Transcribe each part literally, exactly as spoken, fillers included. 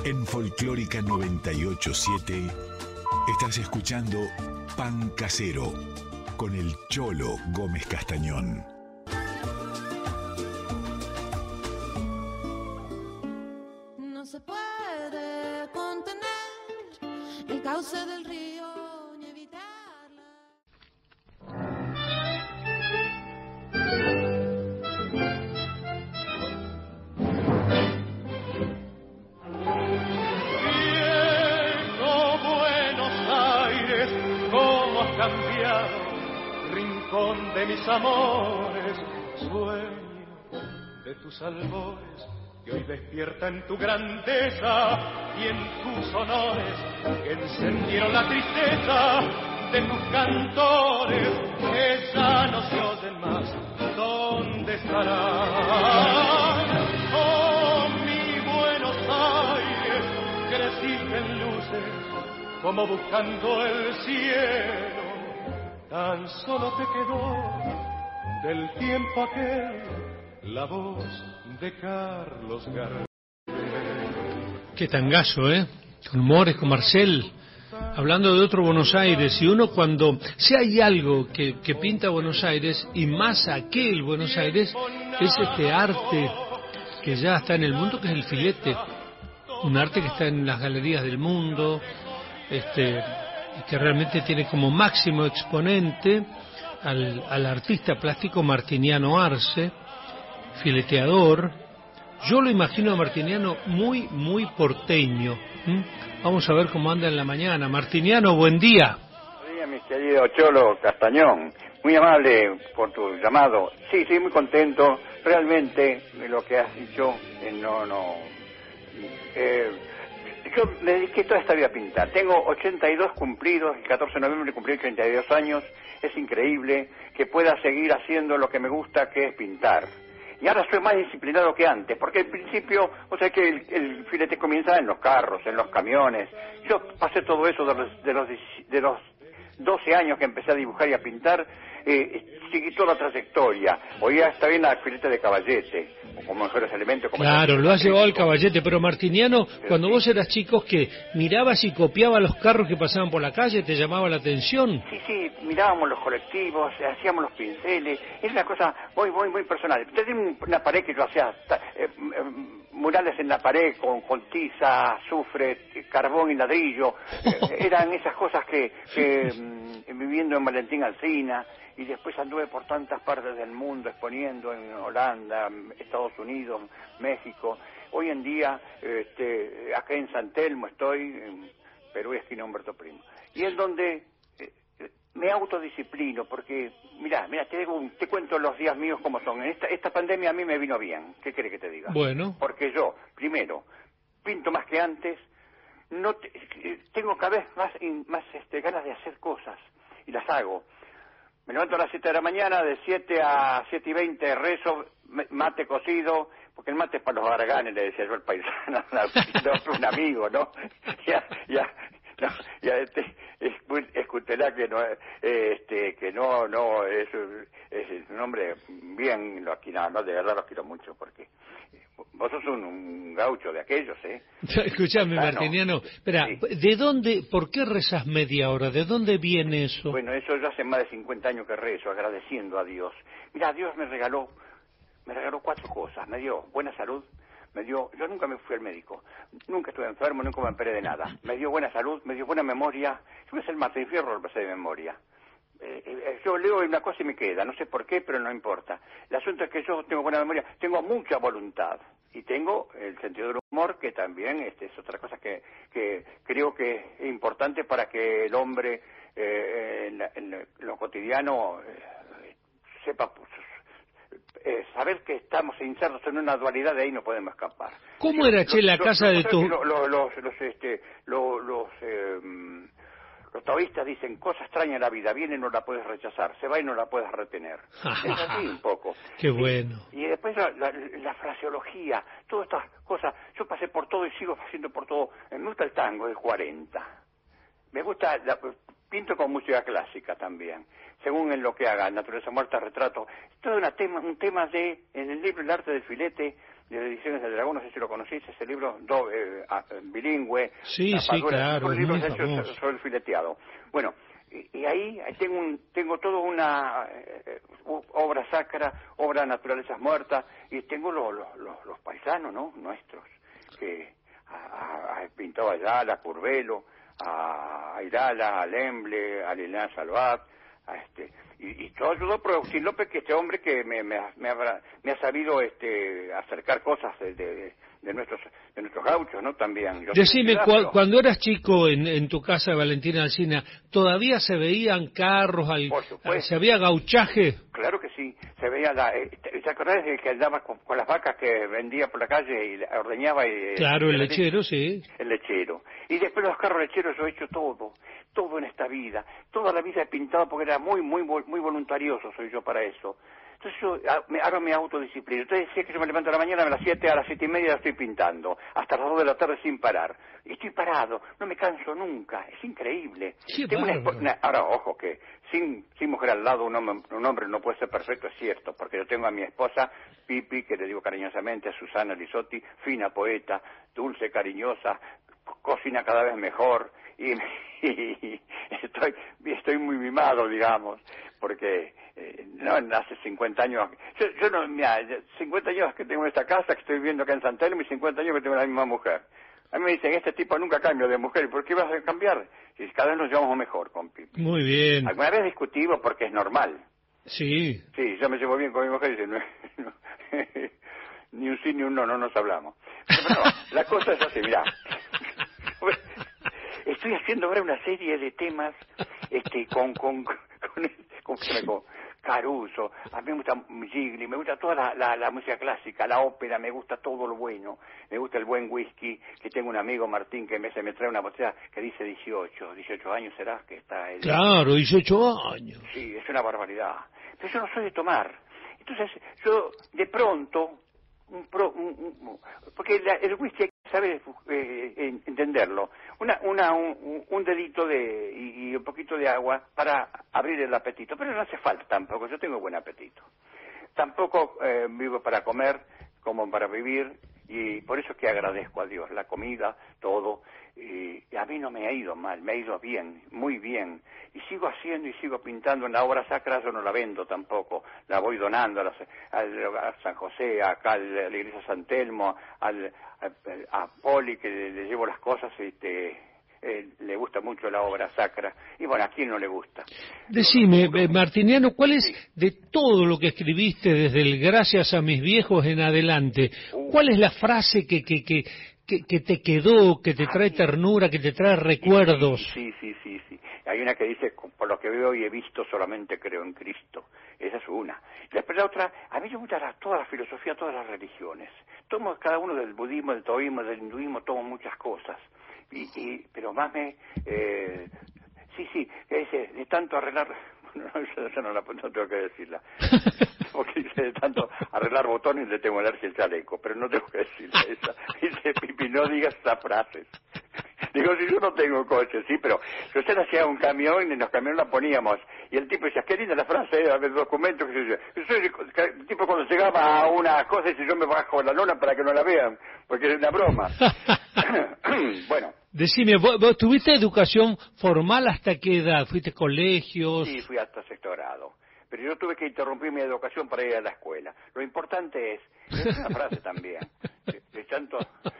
En Folclórica noventa y ocho siete estás escuchando Pan Casero con el Cholo Gómez Castañón. No se puede contener el cauce del río ni evitarla. Cambiado, rincón de mis amores, sueño de tus albores que hoy despierta en tu grandeza y en tus honores que encendieron la tristeza de tus cantores que ya no se oyen más. ¿Dónde estarán? Oh, mi Buenos Aires, creciste en luces como buscando el cielo. Tan solo te quedó del tiempo aquel la voz de Carlos Gardel. Qué tangazo, ¿eh? Con humores, con Marcel, hablando de otro Buenos Aires. Y uno cuando, si hay algo que, que pinta Buenos Aires, y más aquel Buenos Aires, es este arte que ya está en el mundo, que es el filete. Un arte que está en las galerías del mundo, este... que realmente tiene como máximo exponente al, al artista plástico Martiniano Arce, fileteador. Yo lo imagino a Martiniano muy, muy porteño. ¿Mm? Vamos a ver cómo anda en la mañana. Martiniano, buen día. Buen día, mi querido Cholo Castañón. Muy amable por tu llamado. Sí, sí, muy contento. Realmente, de lo que has dicho, eh, no, no... Eh, Yo me dediqué toda esta vida a pintar. Tengo ochenta y dos cumplidos, el catorce de noviembre cumplí ochenta y dos años. Es increíble que pueda seguir haciendo lo que me gusta, que es pintar. Y ahora soy más disciplinado que antes, porque al principio, o sea que el, el filete comienza en los carros, en los camiones. Yo pasé todo eso de los, de los, de los doce años que empecé a dibujar y a pintar, eh, seguí toda la trayectoria. Hoy ya está bien la filete de Caballete, o como mejores elementos. Como claro, lo has llevado al Caballete, pero Martiniano, pero cuando sí. Vos eras chico, que mirabas y copiabas los carros que pasaban por la calle, ¿te llamaba la atención? Sí, sí, mirábamos los colectivos, hacíamos los pinceles, era una cosa muy, muy, muy personal. Tenía una pared que yo hacía, eh, eh, murales en la pared con, con tiza, azufre, carbón y ladrillo, eh, eran esas cosas que, que mm, viviendo en Valentín Alsina, y después anduve por tantas partes del mundo exponiendo en Holanda, Estados Unidos, México. Hoy en día, este, acá en San Telmo estoy, en Perú, esquina Humberto Primo. Y es donde eh, me autodisciplino, porque, mirá, mirá, te, digo, te cuento los días míos como son. Esta, esta pandemia a mí me vino bien, ¿qué querés que te diga? Bueno. Porque yo, primero, pinto más que antes, no te, tengo cada vez más, más este, ganas de hacer cosas, y las hago. Me levanto a las siete de la mañana, de siete a siete y veinte rezo, mate cocido, porque el mate es para los haraganes, le decía yo al paisano, un amigo, ¿no? Ya, ya, no, ya este, escuchará que no, este, que no, no, es, es un hombre bien, lo aquí, no, no, de verdad los quiero mucho, porque vos sos un, un gaucho de aquellos, ¿eh? Escuchame, ah, Martiniano, no. Espera, sí. ¿De dónde, por qué rezas media hora? ¿De dónde viene eso? Bueno, eso yo hace más de cincuenta años que rezo, agradeciendo a Dios. Mira, Dios me regaló, me regaló cuatro cosas. Me dio buena salud, me dio, yo nunca me fui al médico, nunca estuve enfermo, nunca me operé de nada. Me dio buena salud, me dio buena memoria. Yo me sé el Martín Fierro, lo pasé de memoria. Eh, eh, yo leo una cosa y me queda, no sé por qué, pero no importa. El asunto es que yo tengo buena memoria, tengo mucha voluntad y tengo el sentido del humor, que también este, es otra cosa que, que creo que es importante para que el hombre eh, en, la, en lo cotidiano eh, sepa pues, eh, saber que estamos insertos en una dualidad, de ahí no podemos escapar. ¿Cómo era, che, la casa de tu...? Los, los, los, los, este, los, los eh, Los taoístas dicen, cosa extraña en la vida, viene y no la puedes rechazar, se va y no la puedes retener. Es así un poco. Qué bueno. Y, y después la, la, la fraseología, todas estas cosas, yo pasé por todo y sigo haciendo por todo. Me gusta el tango de cuarenta. Me gusta, la, pinto con música clásica también, según en lo que haga, naturaleza muerta, retrato. Todo una tema, un tema de, en el libro El arte del filete, de Ediciones del Dragón, no sé si lo conociste, ese libro do, eh, bilingüe. Sí, sí, claro. Un libro hecho sobre el fileteado. Bueno, y, y ahí, ahí tengo un, tengo toda una eh, obra sacra, obra de naturalezas muertas, y tengo lo, lo, lo, los paisanos, ¿no? Nuestros, que ha, ha pintado a Ayala, a Curvelo, a Airala, a Lemble, a Liliana Salvat, a este, y, y todo ayudó por Agustín López, que este hombre que me, me, me, ha, me ha sabido este acercar cosas de, de, de nuestros de nuestros gauchos, ¿no? También. Yo Decime, cu cuando eras chico en, en tu casa, Valentina Alsina, ¿todavía se veían carros? Al, por supuesto. ¿Se había gauchaje? Claro que sí, se veía la... Eh, ¿te acordás de que andaba con, con las vacas que vendía por la calle y la ordeñaba? Y, claro, y el lechero, sí. El lechero. Y después los carros lecheros yo he hecho todo, todo en esta vida. Toda la vida he pintado porque era muy, muy, muy voluntarioso soy yo para eso. Entonces yo ahora me autodisciplino. Entonces decía que yo me levanto a la mañana a las siete, a las siete y media la estoy pintando, hasta las dos de la tarde sin parar. Y estoy parado, no me canso nunca, es increíble. Tengo una, una, ahora, ojo, que sin, sin mujer al lado un hombre, un hombre no puede ser perfecto, es cierto, porque yo tengo a mi esposa, Pipi, que le digo cariñosamente, a Susana Lisotti, fina poeta, dulce, cariñosa, cocina cada vez mejor, y, y estoy, estoy muy mimado, digamos, porque eh, no hace cincuenta años, yo, yo no, mira, cincuenta años que tengo en esta casa, que estoy viviendo acá en San Telmo, y cincuenta años que tengo la misma mujer. A mí me dicen, este tipo nunca cambia de mujer, ¿y por qué vas a cambiar? Y cada vez nos llevamos mejor con Pipi. Muy bien. Alguna vez discutimos porque es normal. Sí. Sí, yo me llevo bien con mi mujer y dice, no, no, ni un sí ni un no, no nos hablamos. Pero, pero no, la cosa es así, mirá. Estoy haciendo ahora una serie de temas este, con, con, con, con, con, con Caruso, a mí me gusta Gigli, me gusta toda la, la, la música clásica, la ópera, me gusta todo lo bueno, me gusta el buen whisky, que tengo un amigo Martín que me, se me trae una botella que dice dieciocho, dieciocho años será que está él. Claro, dieciocho años. Sí, es una barbaridad, pero yo no soy de tomar, entonces yo de pronto, un pro, un, un, porque la, el whisky hay que saber eh, entenderlo, una, una, un, un dedito de y, y un poquito de agua para abrir el apetito, pero no hace falta tampoco, yo tengo buen apetito. Tampoco eh, vivo para comer como para vivir, y por eso es que agradezco a Dios la comida, todo, y, y a mí no me ha ido mal, me ha ido bien, muy bien, y sigo haciendo y sigo pintando. En la obra sacra yo no la vendo tampoco, la voy donando a, la, a, a San José, acá a la iglesia San Telmo, al, a, a Poli, que le, le llevo las cosas, este, eh, le gusta mucho la obra sacra, y bueno, ¿a quién no le gusta? Decime, no, no, no. Martiniano, ¿cuál es, sí, de todo lo que escribiste desde el Gracias a mis viejos en adelante, uh, cuál es la frase que, que, que, que, que te quedó, que te trae ternura, que te trae recuerdos? Sí, sí, sí, sí. Hay una que dice, por lo que veo y he visto, solamente creo en Cristo. Esa es una. Después la otra, a mí me gusta la, toda la filosofía, todas las religiones. Tomo cada uno del budismo, del taoísmo, del hinduismo, tomo muchas cosas. Y, y, pero más me... Eh, sí, sí, que dice, de tanto arreglar... No, yo, yo no, la, no tengo que decirla. Porque dice, de tanto arreglar botones le tengo alergia el chaleco, pero no tengo que decirla esa. Dice, Pipi, no digas esas frases. Digo, si yo no tengo coche, sí, pero si usted hacía un camión y en los camiones la poníamos, y el tipo decía, qué linda la frase, a ver, documentos, que yo, yo soy el tipo cuando llegaba a una cosa y yo me bajo de la lona para que no la vean, porque es una broma. Bueno. Decime, ¿vos, ¿vos tuviste educación formal hasta qué edad? ¿Fuiste a colegios? Sí, fui hasta sexto grado. Pero yo tuve que interrumpir mi educación para ir a la escuela. Lo importante es, es una frase también, de, de tanto,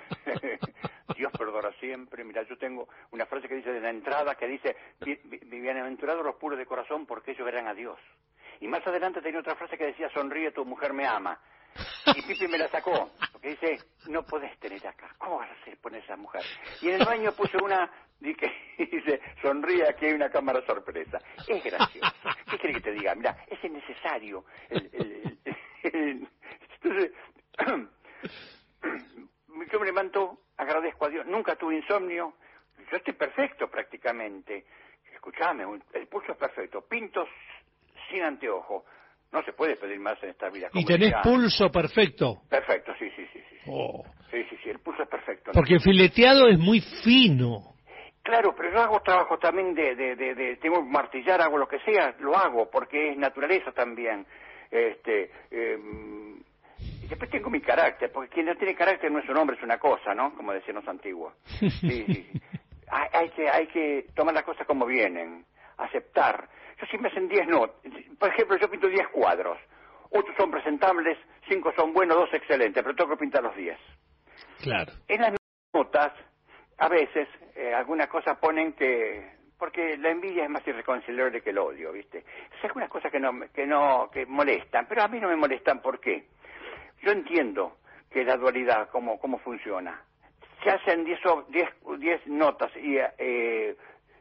Dios perdona siempre. Mira, yo tengo una frase que dice de la entrada, que dice, bienaventurados los puros de corazón porque ellos verán a Dios. Y más adelante tenía otra frase que decía, sonríe, tu mujer me ama. Y Pipi me la sacó, porque dice, no podés tener acá, ¿cómo vas a hacer poner esa mujer? Y en el baño puse una, que dice, sonríe, aquí hay una cámara sorpresa. Es gracioso. ¿Qué querés que te diga? Mira, es innecesario. El, el, el, el, entonces, yo me levanto, agradezco a Dios, nunca tuve insomnio, yo estoy perfecto prácticamente. Escuchame, el pulso es perfecto, pinto sin anteojo. No se puede pedir más en esta vida. ¿Y tenés pulso perfecto? Perfecto, sí, sí, sí. Sí, oh. sí, sí, sí, el pulso es perfecto. Porque el fileteado es muy fino. Claro, pero yo hago trabajo también de, de, de, de tengo que martillar, hago lo que sea, lo hago, porque es naturaleza también. Este, eh, Después tengo mi carácter, porque quien no tiene carácter no es un hombre, es una cosa, ¿no? Como decían los antiguos. Sí, sí. Hay, hay, que, hay que tomar las cosas como vienen, aceptar. Yo siempre hacen diez notas. Por ejemplo, yo pinto diez cuadros. Ocho son presentables, cinco son buenos, dos excelentes, pero tengo que pintar los diez. Claro. En las notas, a veces, eh, algunas cosas ponen que... Porque la envidia es más irreconciliable que el odio, ¿viste? Es algunas cosas que no, que no, que molestan, pero a mí no me molestan, ¿por qué? Yo entiendo que la dualidad, cómo, cómo funciona. Se hacen diez notas y... Eh,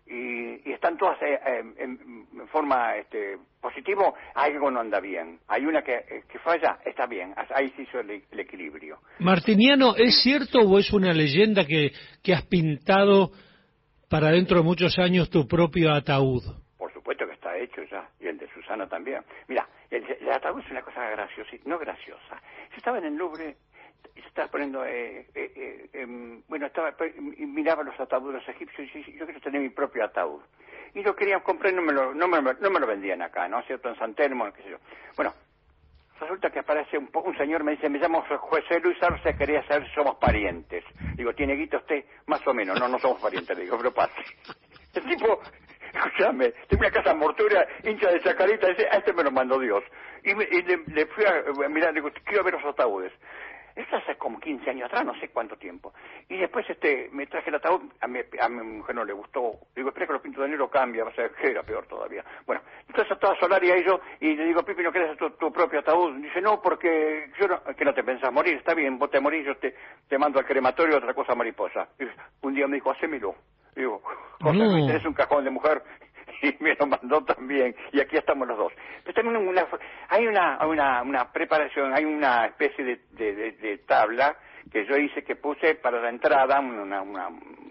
Y, y están todas eh, eh, en, en forma este, positivo, algo no anda bien. Hay una que, que falla, está bien, ahí se hizo el, el equilibrio. Martiniano, ¿es cierto o es una leyenda que, que has pintado para dentro de muchos años tu propio ataúd? Por supuesto que está hecho ya, y el de Susana también. Mira, el, el ataúd es una cosa graciosa, no graciosa. Yo estaba en el Louvre, se estaba poniendo, eh, eh, eh, eh, bueno, estaba y miraba los ataúdes egipcios y yo quiero tener mi propio ataúd. Y lo quería comprar y no me lo, no me, no me lo vendían acá, ¿no? Cierto, en San Telmo, qué sé yo. Bueno, resulta que aparece un, un señor, me dice, me llamo José Luis Arce, quería saber si somos parientes. Digo, ¿tiene guita usted? Más o menos, no, no somos parientes, le digo, pero pase. El tipo, escúchame, tengo una casa mortuoria, hincha de Chacarita, dice, a este me lo mandó Dios. Y, me, y le, le fui a, a mirar, le digo, quiero ver los ataúdes. Esto hace como quince años atrás, no sé cuánto tiempo. Y después este me traje el ataúd, a mi, a mi mujer no le gustó. Digo, espera que los pintos de negro cambia, va a ser que era peor todavía. Bueno, entonces estaba Solari ahí yo, y le digo, Pipi, ¿no querés tu, tu propio ataúd? Dice, no, porque yo no, que no te pensás morir, está bien, vos te morís, yo te, te mando al crematorio, otra cosa mariposa. Y un día me dijo, hacémelo. Digo, cosa, no. tenés un cajón de mujer, y me lo mandó también, y aquí estamos los dos. Pero también una, hay una, una, una preparación, hay una especie de, de, de, de tabla que yo hice, que puse para la entrada, una, una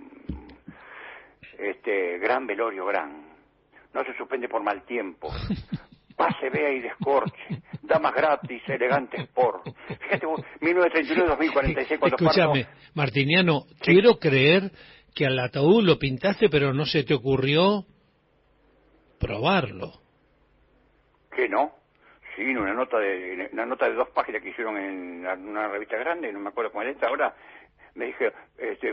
este gran velorio gran, no se suspende por mal tiempo, pase, vea y descorche, damas gratis, elegantes por, fíjate vos, mil novecientos treinta y nueve a dos mil cuarenta y seis, cuando Escúchame, parto... Martiniano, ¿Sí? Quiero creer que al ataúd lo pintaste, pero no se te ocurrió probarlo. ¿Qué no? Sí, una nota de una nota de dos páginas que hicieron en una revista grande, no me acuerdo cómo era, ahora me dije, este,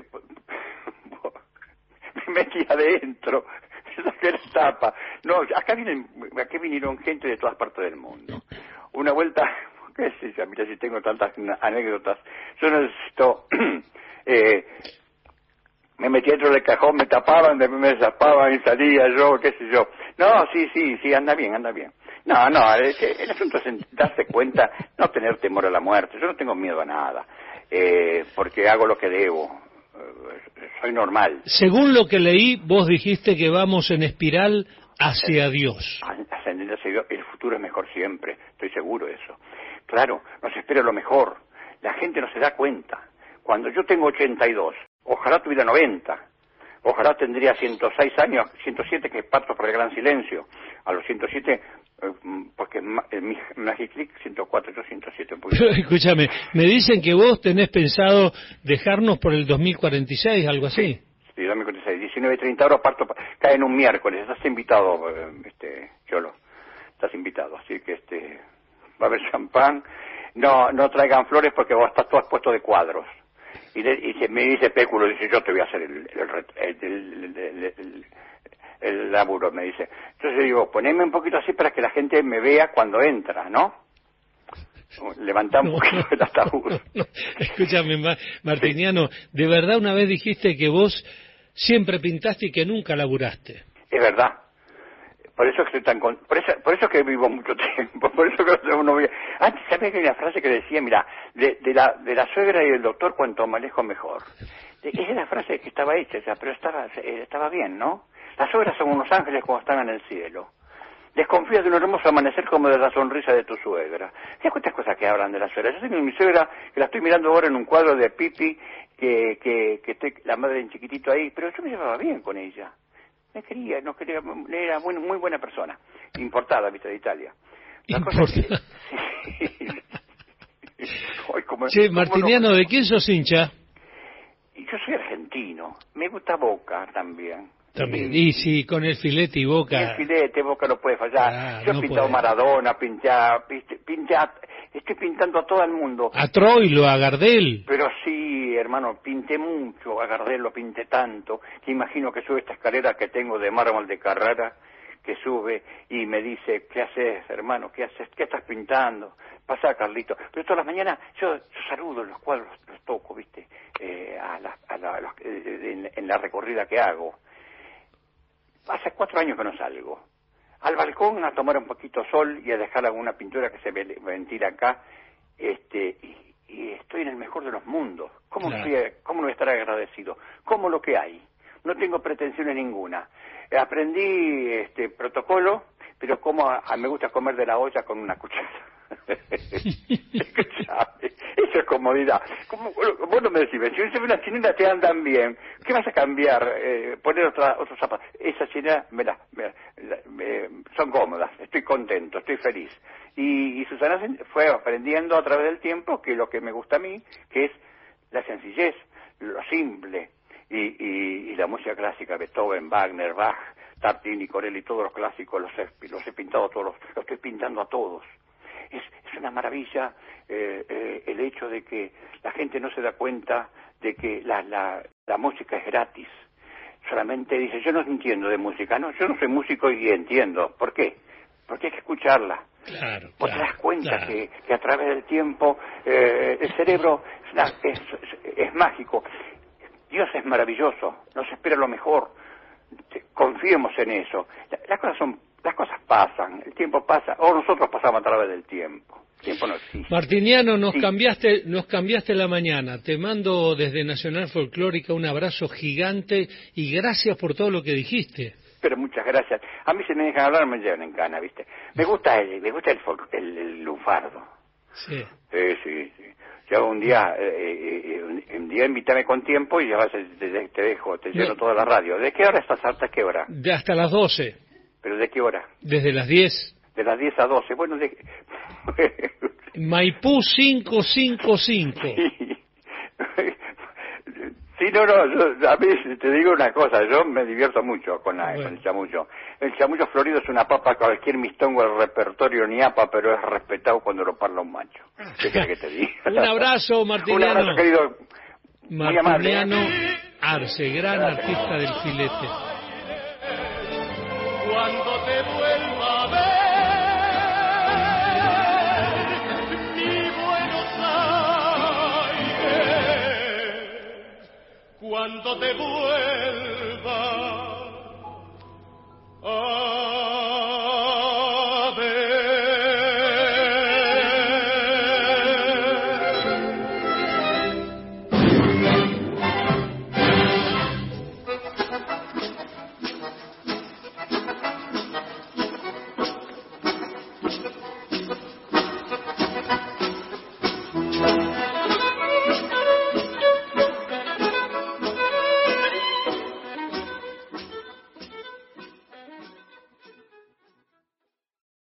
me metí adentro, saqué la tapa. No, acá vienen, aquí vinieron gente de todas partes del mundo. Una vuelta, qué sé yo, mira si tengo tantas anécdotas, yo necesito, eh, me metí dentro del cajón, me tapaban, después me zapaban y salía yo, qué sé yo. No, sí, sí, sí, anda bien, anda bien. No, no, el, el asunto es darse cuenta, no tener temor a la muerte. Yo no tengo miedo a nada, eh, porque hago lo que debo. Eh, soy normal. Según lo que leí, vos dijiste que vamos en espiral hacia Dios. Ascendiendo hacia Dios, el futuro es mejor siempre, estoy seguro de eso. Claro, nos espera lo mejor. La gente no se da cuenta. Cuando yo tengo ochenta y dos, ojalá tuviera noventa, ojalá tendría ciento seis años, ciento siete, que parto por el gran silencio. A los ciento siete, eh, porque mi Magic Click, ciento cuatro, yo ciento siete. Un poquito. Pero escúchame, me dicen que vos tenés pensado dejarnos por el dos mil cuarenta y seis, algo así. Sí, sí, dos mil cuarenta y seis, diecinueve treinta horas parto, cae en un miércoles, estás invitado, este, Cholo, estás invitado, así que este, va a haber champán, no, no traigan flores porque vos estás todo expuesto de cuadros. Y, le, y se me dice Péculo, dice, yo te voy a hacer el, el, el, el, el, el laburo, me dice. Entonces digo, poneme un poquito así para que la gente me vea cuando entra, ¿no? Levantá un No, poquito no, el ataúd. no, no. Escúchame, Ma- Martiniano, de verdad una vez dijiste que vos siempre pintaste y que nunca laburaste. Es verdad. Por eso que estoy tan con... por eso, por eso que vivo mucho tiempo, por eso que uno vive... Antes, ¿sabes que hay una frase que decía, mira, de, de la de la suegra y del doctor, cuanto más lejos mejor? De, esa es la frase que estaba hecha, o sea, pero estaba estaba bien, ¿no? Las suegras son unos ángeles cuando están en el cielo. Desconfías de un hermoso amanecer como de la sonrisa de tu suegra. ¿Sabes cuántas cosas que hablan de la suegra? Yo tengo mi suegra, que la estoy mirando ahora en un cuadro de Pipi, que, que, que estoy, la madre en chiquitito ahí, pero yo me llevaba bien con ella. Me quería, no quería, era muy, muy buena persona, importada, viste, de Italia. La cosa es que, sí. Ay, como, Che, como Martiniano, no, ¿de quién sos hincha? yo soy argentino, me gusta Boca también. También. Y sí, con el filete y Boca. Y el filete, Boca no puede fallar. Ah, yo he no pintado puede. Maradona, pinté, pinté, pinté a, Estoy pintando a todo el mundo. A Troilo, a Gardel. Pero sí, hermano, pinté mucho, a Gardel lo pinté tanto, que imagino que sube esta escalera que tengo de mármol de Carrara, que sube y me dice, ¿qué haces, hermano? ¿Qué haces? ¿Qué estás pintando? Pasá, Carlito. Pero todas las mañanas yo, yo saludo los cuadros, los toco, ¿viste? Eh, a la, a la, a los, eh, en, en la recorrida que hago. Hace cuatro años que no salgo. Al balcón a tomar un poquito sol y a dejar alguna pintura que se ventila acá, este, y, y estoy en el mejor de los mundos. ¿Cómo, claro. estoy, ¿Cómo no estar agradecido? ¿Cómo lo que hay? No tengo pretensiones ninguna. Aprendí este protocolo, pero como a, a, me gusta comer de la olla con una cuchara. Eso es comodidad. ¿Cómo, vos no me decís, si unas chinelas te andan bien, ¿qué vas a cambiar? Eh, poner otra, otros zapatos. Esas chinelas me las, me, me, son cómodas, estoy contento, estoy feliz. Y, y Susana fue aprendiendo a través del tiempo que lo que me gusta a mí, que es la sencillez, lo simple. Y, y, y la música clásica, Beethoven, Wagner, Bach, Tartini, Corelli, todos los clásicos, los he, los he pintado todos, los estoy pintando a todos. Es, es una maravilla eh, eh, el hecho de que la gente no se da cuenta de que la, la, la música es gratis. Solamente dice, yo no entiendo de música. No, yo no soy músico y entiendo. ¿Por qué? Porque hay que escucharla. Claro, Vos claro, te das cuenta claro. que, que a través del tiempo eh, el cerebro es, una, es, es, es mágico. Dios es maravilloso, nos espera lo mejor. Confiemos en eso. Las cosas son, las cosas pasan, el tiempo pasa, o nosotros pasamos a través del tiempo. El tiempo no existe. Martiniano, nos Sí. cambiaste, nos cambiaste la mañana. Te mando desde Nacional Folclórica un abrazo gigante y gracias por todo lo que dijiste. Pero muchas gracias. A mí se me dejan hablar, me llevan en cana, ¿viste? Me gusta el, me gusta el, folk, el, el lunfardo. Sí. Sí, sí, sí. Yo un día, eh, eh, un, un día invítame con tiempo y ya vas, te, te dejo, te lleno No. toda la radio. ¿De qué hora estás? ¿Hasta qué hora? De hasta las doce, ¿Pero de qué hora? desde las diez. De las diez a doce. Bueno, de... Maipú quinientos cincuenta y cinco. Sí. Sí, no, no, yo, a mí te digo una cosa, yo me divierto mucho con, la, Bueno. con el chamullo. El chamullo florido es una papa, cualquier mistongo del repertorio ni apa, pero es respetado cuando lo parla un macho. ¿Qué querés que te diga? Un abrazo, Martiniano. Un abrazo, querido. Muy amable. Martiniano Arce, gran Gracias. artista del filete. Cuando te vuelva a ver, mi Buenos Aires, cuando te vuelva a